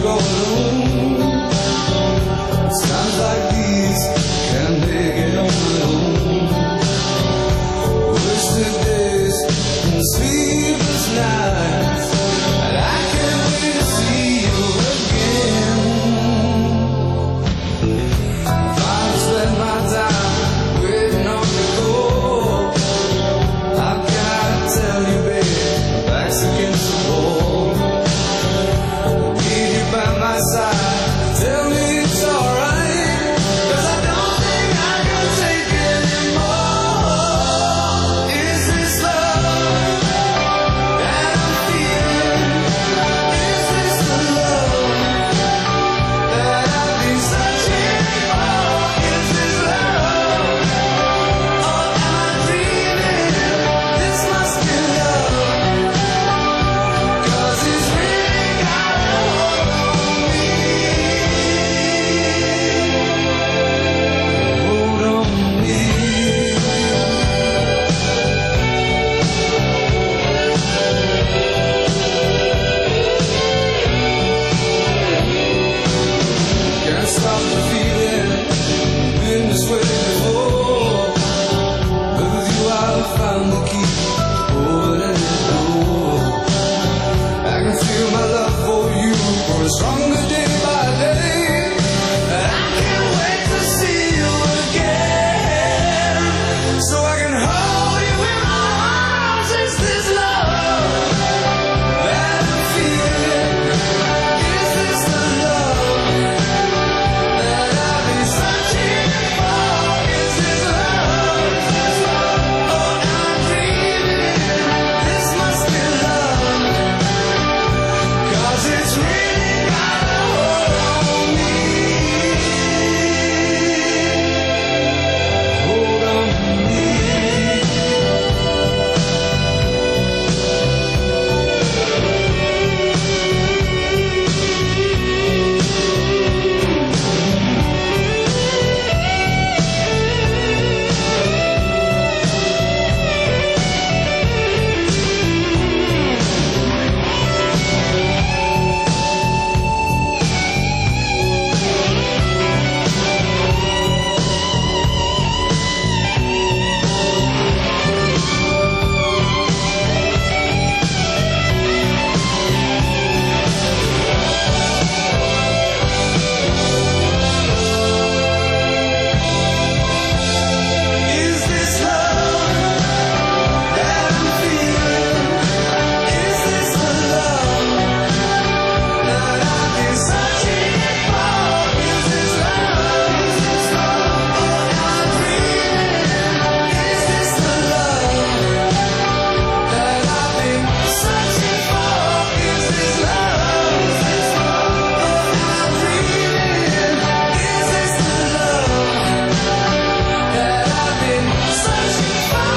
go alone. Times like these can't make it on my own. Wasted days and sleepless nights, and I can't wait to see you again. If I spend my time waiting on the call, I've gotta tell you, babe, my back's against the wall. Need you by my side, tell me it's alright, 'cause I don't think I can take it anymore. Is this love that I'm feeling? Is this the love that I've been searching for? Is this love, or am I dreaming? This must be love, 'cause it's really got a hold on me. Hold on me. Can't stop the feeling, been this way before. But with you I've found the key, opening the door. I can feel my love for you growing stronger day by day, and I can't wait to see you again, so I can hold you in my arms. Is this love that I'm feeling? Is this the love that I've been searching for? Is this love, or am I dreaming? This must be love, 'cause it's really got a hold on me. Hold on me. Is this love that I'm feeling? Is this the love that I've been searching for? Is this love, or am I dreaming? Is this the love that I've been searching for? Is this love, or am I dreaming? Is this the love that I've been searching for?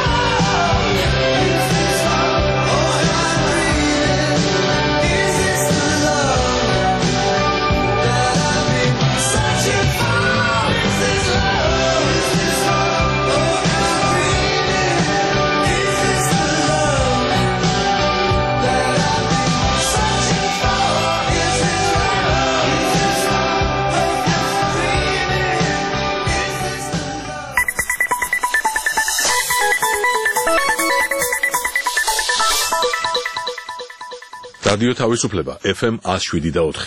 Is this love, or am I dreaming? Is this the love that I've been searching for? Is this love, or am I dreaming? Is this the love that I've been searching for? Is this love, or am I dreaming? რადიო თავისუფლება FM 107.4.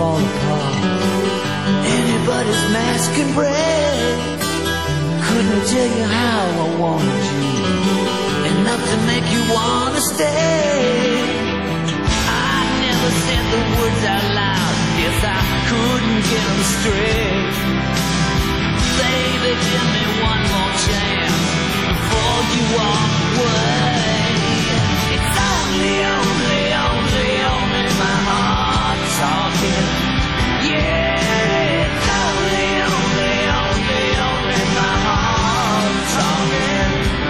fall apart. Anybody's mask can break. Couldn't tell you how I wanted you, enough to make you wanna stay. I never said the words out loud, guess I couldn't get them straight. Baby, give me one more chance before you walk away. It's only my heart talking. Yeah, it's only my heart talking.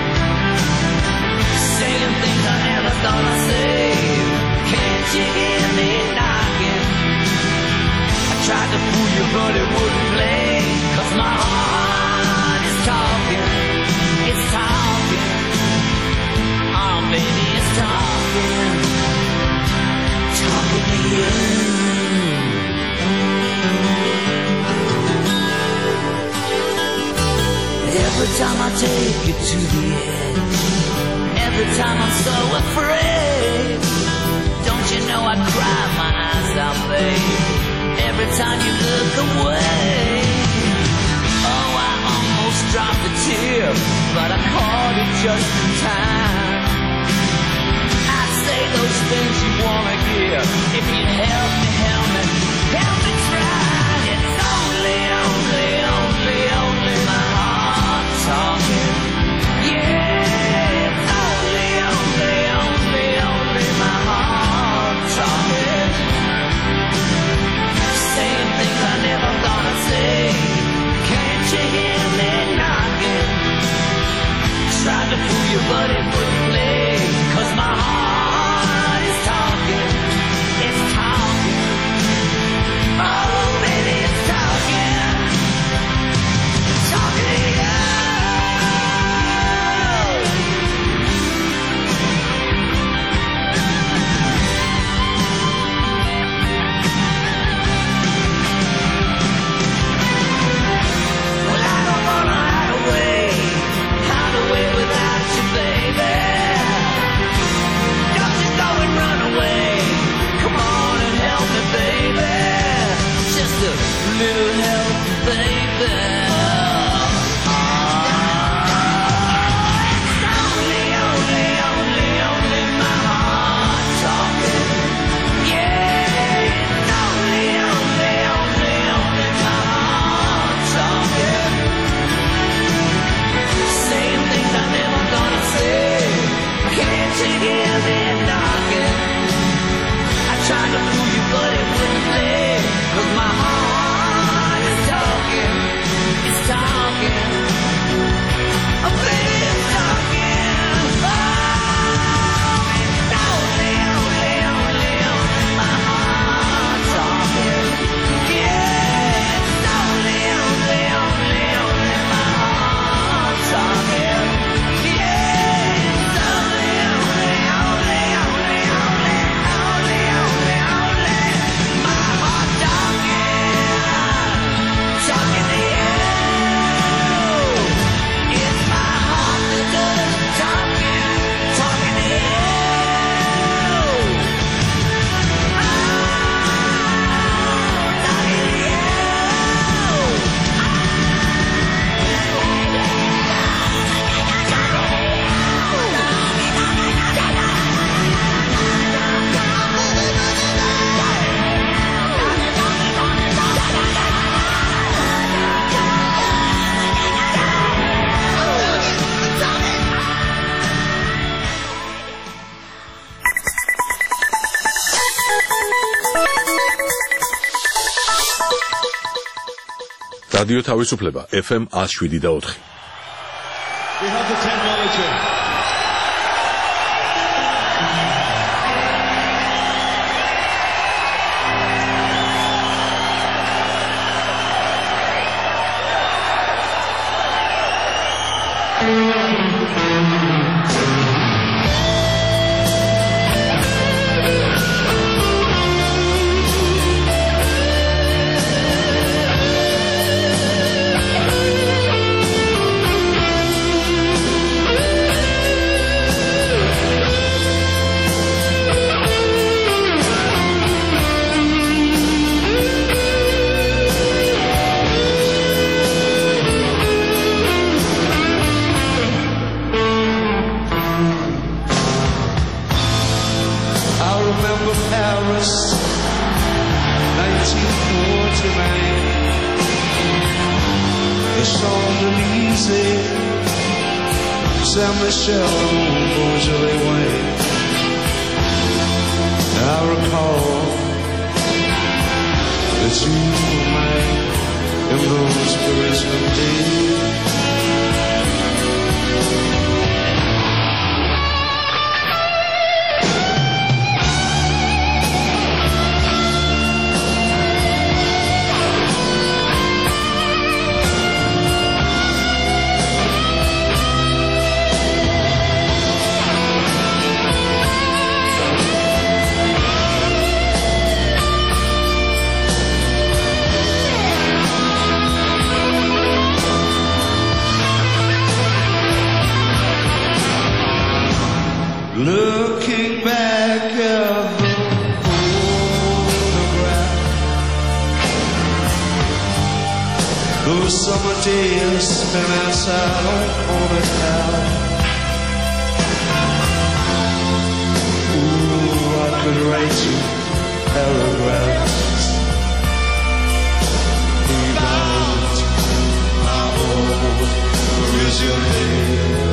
Saying things I never thought I'd say. Can't you hear me knocking? I tried to fool you but it wouldn't play. 'Cause my heart is talking. It's talking. Oh baby, it's talking. Talking to you. Every time I take you to the edge, every time I'm so afraid, don't you know I cry my eyes out, babe, every time you look away. Oh, I almost dropped a tear, but I caught it just in time. I'd say those things you wanna hear if you'd help me try. It's only my heart talking. Yeah, it's only my heart talking. Saying things I never thought I'd say. Can't you hear me knocking? Tried to fool you but it wouldn't play. 'Cause my heart is talking. It's talking. Oh baby, it's talking. Talking to you. Well, I don't wanna hide away without you, baby. Don't you go and run away. Come on and help me, baby. Just a little help, baby. It's only my heart talking. Yeah, it's only my heart talking. Saying things I never thought I'd say. Can't you hear me knocking? I tried to fool you but it wouldn't play. 'Cause my heart is talking. It's talking. Oh baby, it's talking. Oh, it's only my heart talking. Yeah, it's only my heart talking. Yeah, it's only my heart talking. Talking to you. It's my heart that does talking. Talking to you. Talking to you. რადიო თავისუფლება FM 107.4. We have the technology. Champs-Élysées, Saint-Michel, Beaujolais Way. I recall that you were mine in those Parisian days. Looking back at the photograph, those summer days spent outside on the town. Ooh, I could write you paragraphs about my old Parisian days.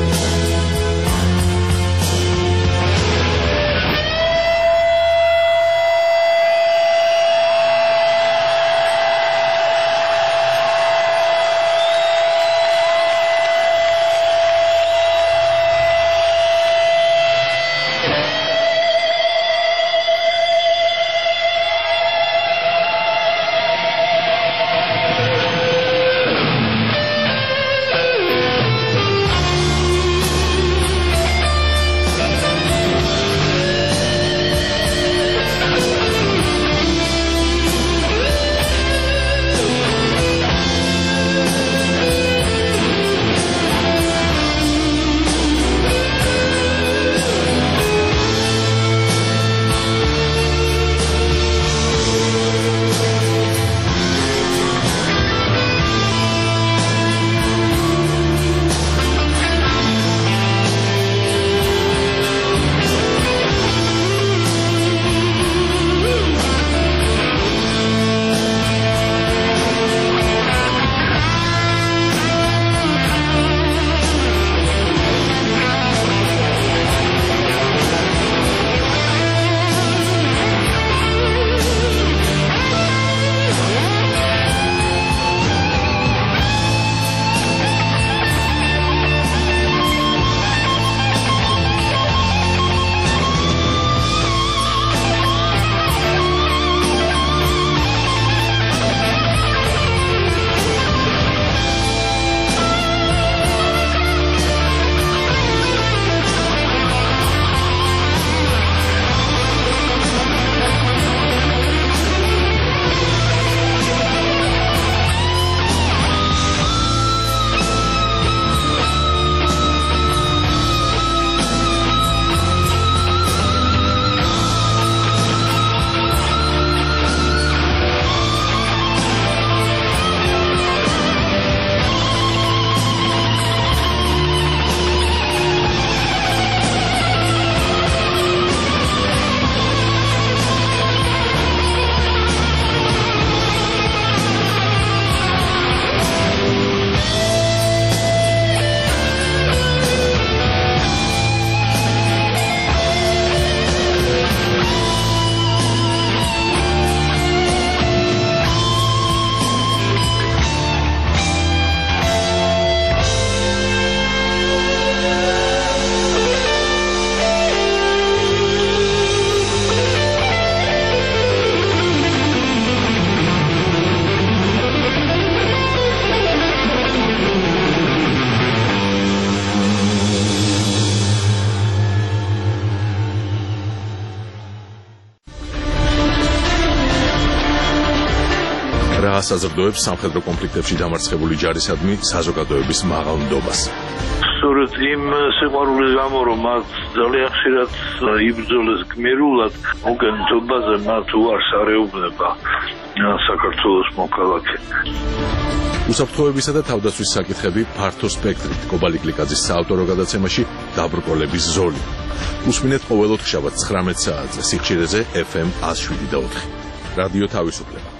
ასაზრდოებს სამხედრო კონფლიქტებში დამარცხებული ჯარისადმი საზოგადოების მაღალ ნდობას. სწორედ იმ სიყვარულის გამო, რომ მათ ძალიან ხშირად იბრძოლეს გმირულად, მოგენთობაზე მათ უარს არეუბნება საქართველოს მოქალაქე. უსაფრთხოებისა და თავდაცვის საკითხები ფართო სპექტრით კობალი გლიკაძის საავტორო გადაცემაში დაბრკოლების ზოლი. უსმინეთ ყოველ ოთხშაბათს 19 საათზე სიხშირეზე FM 107.4. რადიო თავისუფლება.